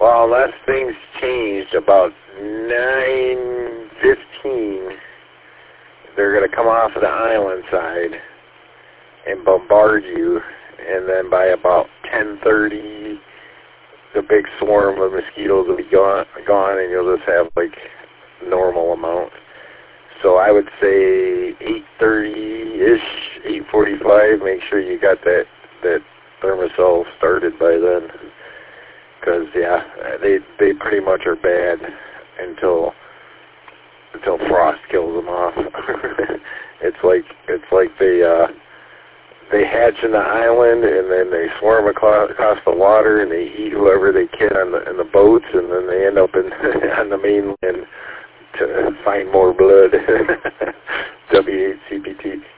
Well, unless things changed about 9:15, they're going to come off of the island side and bombard you, and then by about 10:30, the big swarm of mosquitoes will be gone, and you'll just have like normal amount. So I would say 8:30-ish, 8:45. Make sure you got that Thermacell started by then, because yeah, they pretty much are bad until frost kills them off. it's like they hatch in the island, and then they swarm across the water, and they eat whoever they can in the boats, and then they end up on the mainland to find more blood. WHCPT.